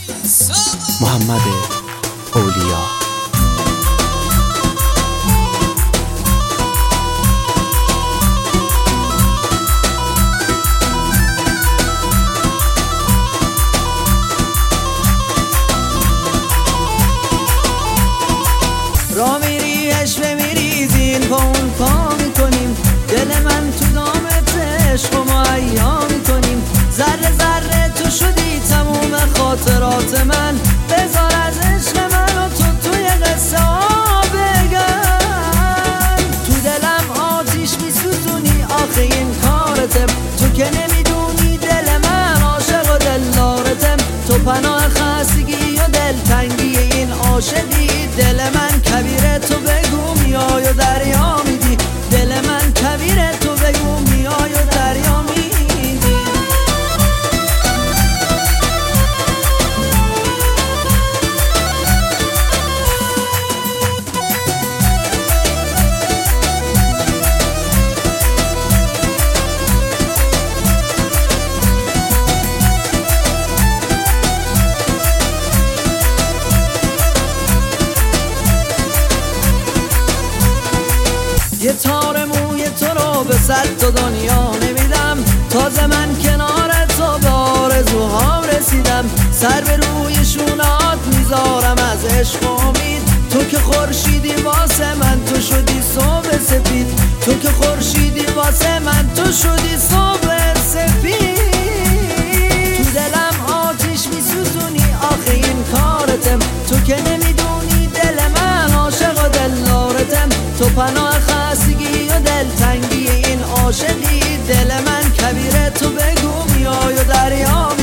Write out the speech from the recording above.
محمد اولیا. را میری عشوه میریزین پا اون پا میکنیم، دل من تو دامت عشق و مهیا میکنیم. ذره ذره تو شدی تموم خاطرات من، بذار از عشق من و تو توی قصه ها بگم. تو دلم آتیش میسوزونی آخه این کارتم، تو که نمیدونی دل من عاشق و دلدارتم. تو پناه خستگی و دلتنگی این عاشقی، دل من کبیره تو بگو میای و دریا میدی. دل من کبیره تو بگو میای و دریا میدی. یه تار موی تو رو به 100 تا دنیا نمیدم، تازه من کنار تو به آرزوهام رسیدم. سر به روی شونات میذارم از عشق و امید، تو که خورشیدی واسه من تو شدی صبح سفید. تو که خورشیدی واسه من تو شدی صبح سفید. تو دلم آتیش میسوزونی آخه این کارتم، تو که نمیدونی دل من عاشق و دلدارتم. تو پناه خستگی و دلتنگی این عاشقی، دل من کبیره تو بگو میای و دریا